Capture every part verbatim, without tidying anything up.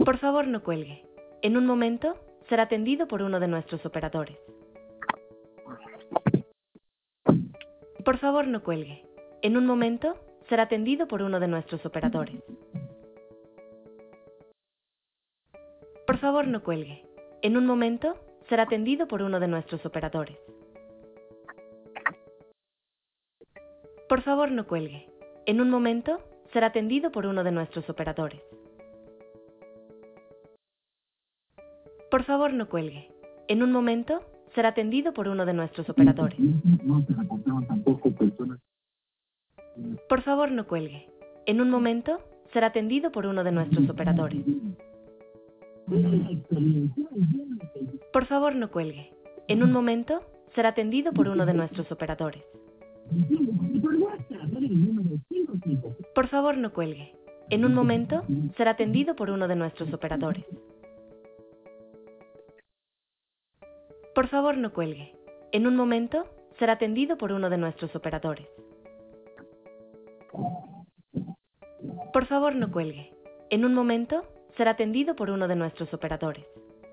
Por favor, no cuelgue. En un momento, será atendido por uno de nuestros operadores. Por favor, no cuelgue. En un momento, será atendido por uno de nuestros operadores. Por favor, no cuelgue. En un momento, será atendido por uno de nuestros operadores. Por favor, no cuelgue. En un momento, será atendido por uno de nuestros operadores. Por favor, no cuelgue. En un momento, será atendido por uno de nuestros operadores. Por favor, no cuelgue. En un momento, será atendido por uno de nuestros operadores. Por favor, no cuelgue. En un momento, será atendido por uno de nuestros operadores. Por favor, no cuelgue. En un momento, será atendido por uno de nuestros operadores. Por favor, no cuelgue. En un momento, será atendido por uno de nuestros operadores. Por favor, no cuelgue. En un momento, será atendido por uno de nuestros operadores.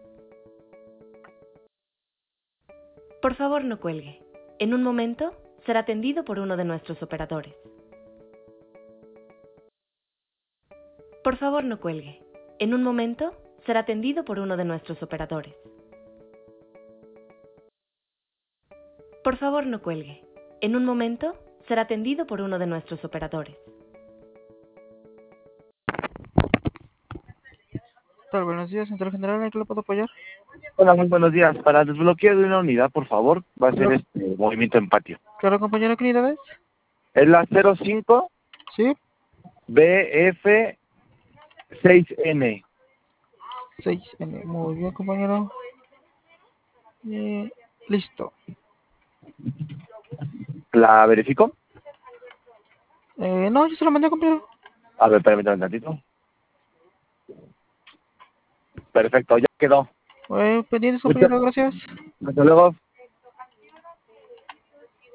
Por favor, no cuelgue. En un momento, será atendido por uno de nuestros operadores. Por favor, no cuelgue. En un momento, será atendido por uno de nuestros operadores. Por favor, no cuelgue. En un momento, será atendido por uno de nuestros operadores. Tal, buenos días, Central General, ¿en qué le puedo apoyar? Hola, muy buenos días. Para desbloqueo de una unidad, por favor, va a ser Claro. este movimiento en patio. Claro, compañero, ¿qué unidad es? Es la cero cinco Sí, B F seis N. seis N. Muy bien, compañero. Eh, listo. ¿La verifico? Eh, no, yo se lo mandé, compañero. A ver, permítame un tantito. Perfecto, ya quedó. Eh, pendientes, Muchas- compañero, gracias. Hasta luego.